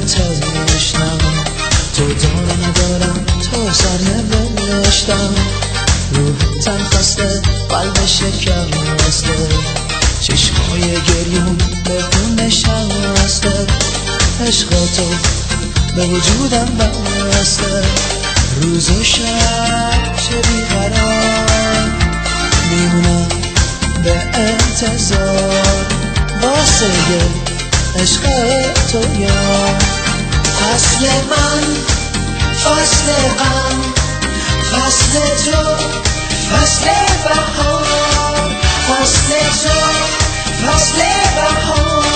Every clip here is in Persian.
تشنم، تو دارم ندارم تو سر نوشتم. روح تن خسته قلب شکسته، چشمای گریون به خون نشسته. عشق تو به وجودم بسته، روز و شب چه بیقرار میمونم به انتظار واسه عشق تو. یا فصل من، فصل غم، فصل تو، فصل بهار، فصل تو، فصل بهار.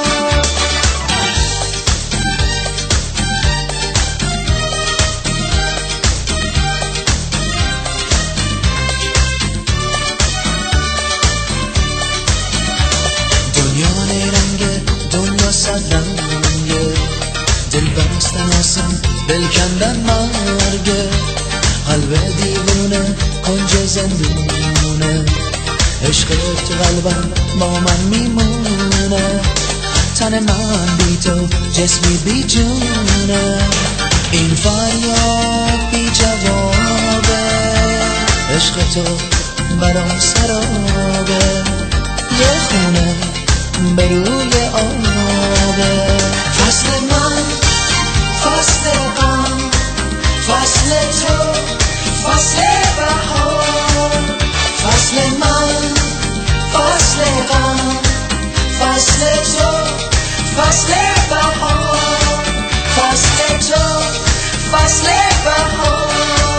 دنیا نیرنگه، دنیا صد رنگه، دل بستن آسان، دل کندن مرگه. قلب دیوونه کنج زندونه، عشق تو قلبم با من میمونه. تن من بی تو جسمی بی جونه، این فریاد بی جوابه. عشق تو برام سرابه، یه خونه به روی آبه. فصل من، فصل غم، فصل تو، فصل بهار، فصل من، فصل غم، فصل تو، فصل بهار، فصل تو، فصل بهار.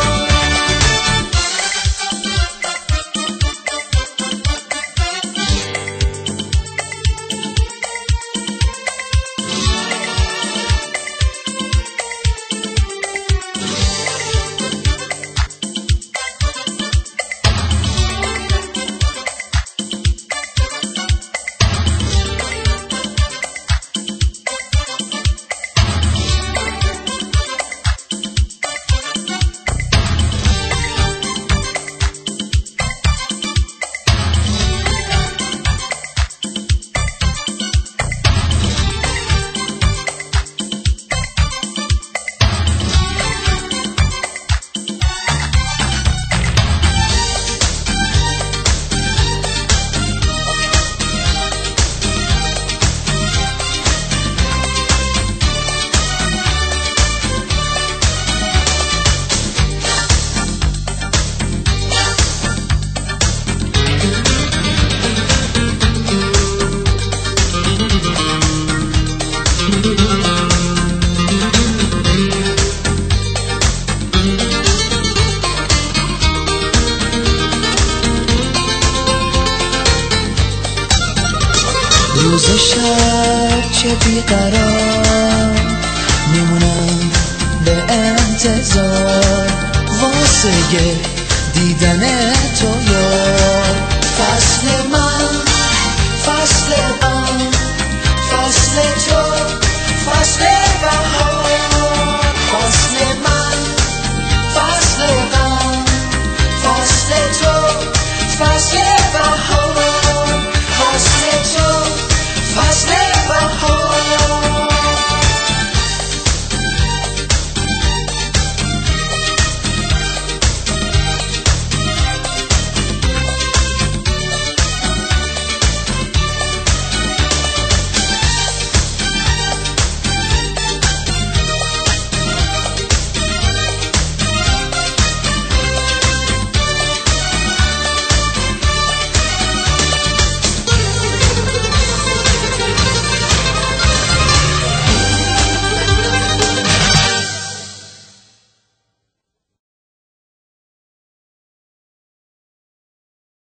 روز و شب چه بیقرار میمونم به انتظار واسه دیدن تو.